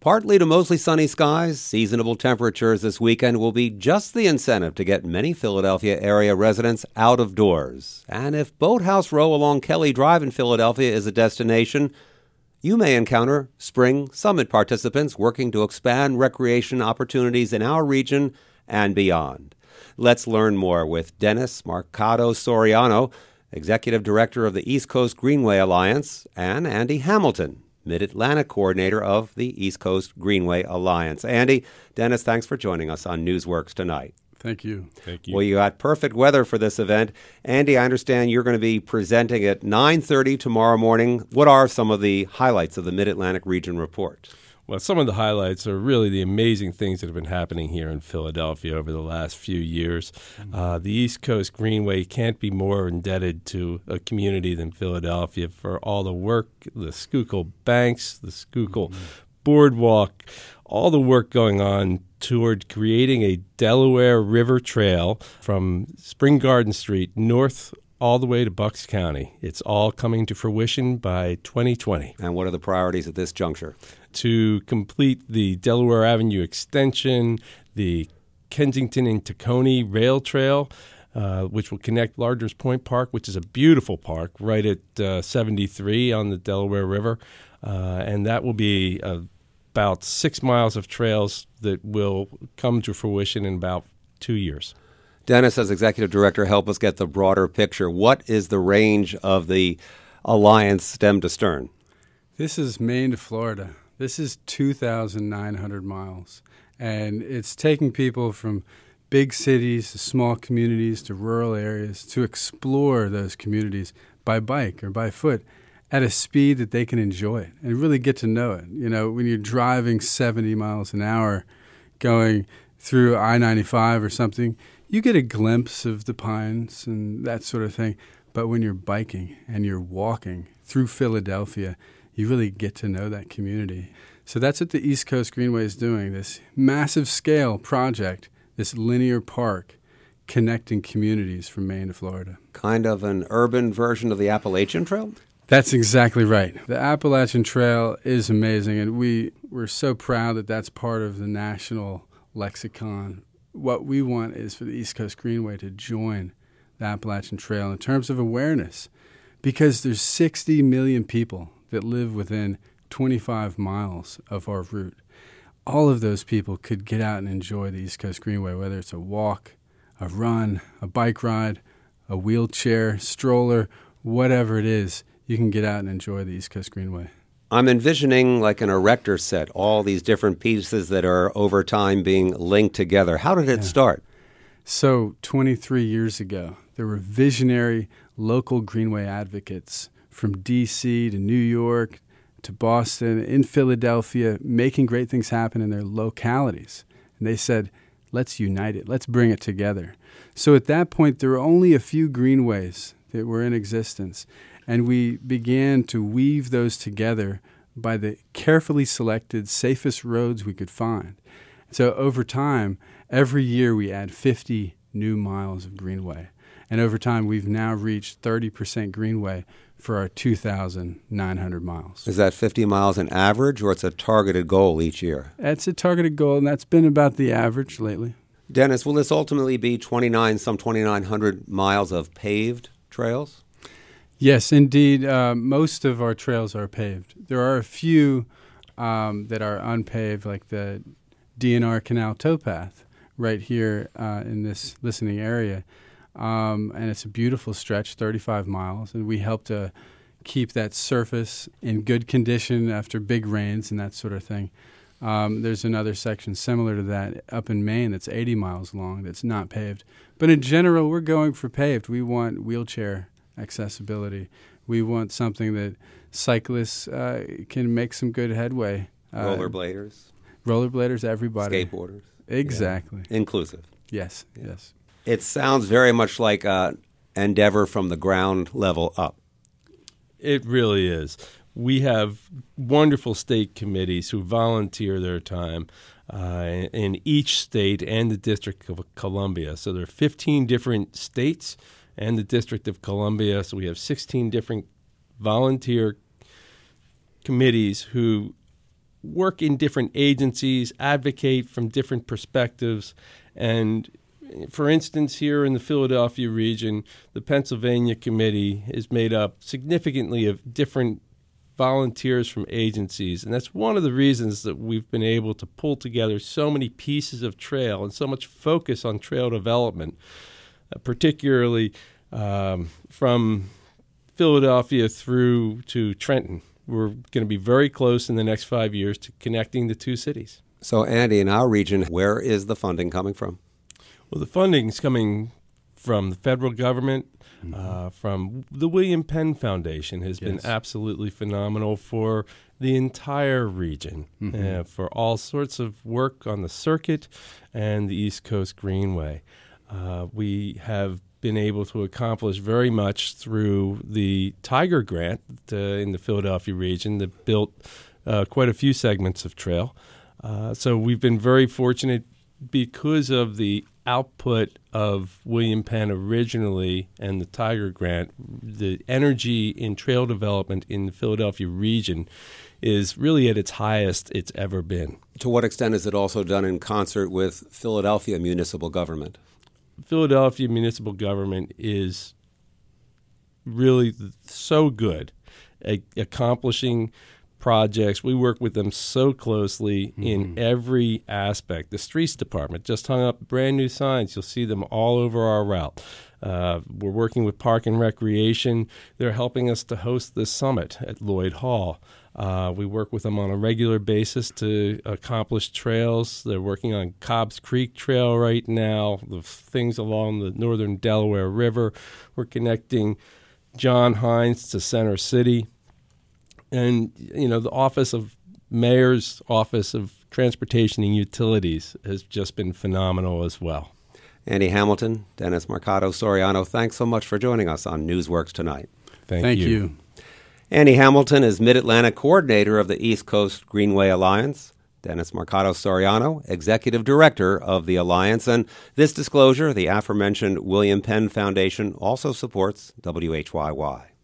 Partly to mostly sunny skies, seasonable temperatures this weekend will be just the incentive to get many Philadelphia area residents out of doors. And if Boathouse Row along Kelly Drive in Philadelphia is a destination, you may encounter spring summit participants working to expand recreation opportunities in our region and beyond. Let's learn more with Dennis Marcato Soriano, Executive Director of the East Coast Greenway Alliance, and Andy Hamilton, Mid-Atlantic Coordinator of the East Coast Greenway Alliance. Andy, Dennis, thanks for joining us on Newsworks tonight. Thank you. Thank you. Well, you got perfect weather for this event. Andy, I understand you're going to be presenting at 9:30 tomorrow morning. What are some of the highlights of the Mid-Atlantic Region Report? Well, some of the highlights are really the amazing things that have been happening here in Philadelphia over the last few years. The East Coast Greenway can't be more indebted to a community than Philadelphia for all the work, the Schuylkill Banks, the Schuylkill Boardwalk, all the work going on toward creating a Delaware River Trail from Spring Garden Street north all the way to Bucks County. It's all coming to fruition by 2020. And what are the priorities at this juncture? To complete the Delaware Avenue extension, the Kensington and Tacony Rail Trail, which will connect Larders Point Park, which is a beautiful park right at 73 on the Delaware River. And that will be about 6 miles of trails that will come to fruition in about 2 years. Dennis, as Executive Director, help us get the broader picture. What is the range of the Alliance stem to stern? This is Maine to Florida. This is 2,900 miles, and it's taking people from big cities to small communities to rural areas to explore those communities by bike or by foot at a speed that they can enjoy it and really get to know it. You know, when you're driving 70 miles an hour going through I-95 or something, you get a glimpse of the pines and that sort of thing. But when you're biking and you're walking through Philadelphia, you really get to know that community. So that's what the East Coast Greenway is doing, this massive scale project, this linear park connecting communities from Maine to Florida. Kind of an urban version of the Appalachian Trail? That's exactly right. The Appalachian Trail is amazing, and we're so proud that that's part of the national lexicon. What we want is for the East Coast Greenway to join the Appalachian Trail in terms of awareness, because there's 60 million people that live within 25 miles of our route. All of those people could get out and enjoy the East Coast Greenway, whether it's a walk, a run, a bike ride, a wheelchair, stroller, whatever it is, you can get out and enjoy the East Coast Greenway. I'm envisioning like an erector set, all these different pieces that are over time being linked together. How did it start? So 23 years ago, there were visionary local Greenway advocates from D.C. to New York to Boston, in Philadelphia, making great things happen in their localities. And they said, let's unite it. Let's bring it together. So at that point, there were only a few greenways that were in existence. And we began to weave those together by the carefully selected safest roads we could find. So over time, every year we add 50 new miles of greenway. And over time, we've now reached 30% greenway for our 2,900 miles. Is that 50 miles an average, or it's a targeted goal each year? It's a targeted goal, and that's been about the average lately. Dennis, will this ultimately be some 2,900 miles of paved trails? Yes, indeed. Most of our trails are paved. There are a few that are unpaved, like the DNR Canal Towpath right here in this listening area. And it's a beautiful stretch, 35 miles, and we help to keep that surface in good condition after big rains and that sort of thing. There's another section similar to that up in Maine that's 80 miles long that's not paved. But in general, we're going for paved. We want wheelchair accessibility. We want something that cyclists can make some good headway. Rollerbladers, everybody. Skateboarders. Exactly. Yeah. Inclusive. Yes, yes. It sounds very much like an endeavor from the ground level up. It really is. We have wonderful state committees who volunteer their time in each state and the District of Columbia. So there are 15 different states and the District of Columbia. So we have 16 different volunteer committees who work in different agencies, advocate from different perspectives. And for instance, here in the Philadelphia region, the Pennsylvania Committee is made up significantly of different volunteers from agencies. And that's one of the reasons that we've been able to pull together so many pieces of trail and so much focus on trail development, particularly from Philadelphia through to Trenton. We're going to be very close in the next 5 years to connecting the two cities. So, Andy, in our region, where is the funding coming from? Well, the funding is coming from the federal government, from the William Penn Foundation has been absolutely phenomenal for the entire region, for all sorts of work on the circuit and the East Coast Greenway. We have been able to accomplish very much through the Tiger Grant in the Philadelphia region that built quite a few segments of trail. So we've been very fortunate because of the output of William Penn originally and the Tiger Grant. The energy in trail development in the Philadelphia region is really at its highest it's ever been. To what extent is it also done in concert with Philadelphia municipal government? Philadelphia municipal government is really so good at accomplishing projects. We work with them so closely in every aspect. The streets department just hung up brand new signs. You'll see them all over our route. We're working with Park and Recreation. They're helping us to host this summit at Lloyd Hall. We work with them on a regular basis to accomplish trails. They're working on Cobb's Creek Trail right now, the things along the northern Delaware River. We're connecting John Hines to Center City. And, you know, the Mayor's Office of Transportation and Utilities has just been phenomenal as well. Andy Hamilton, Dennis Mercado Soriano, thanks so much for joining us on Newsworks tonight. Thank you. Andy Hamilton is Mid-Atlantic Coordinator of the East Coast Greenway Alliance. Dennis Mercado Soriano, Executive Director of the Alliance. And this disclosure, the aforementioned William Penn Foundation also supports WHYY.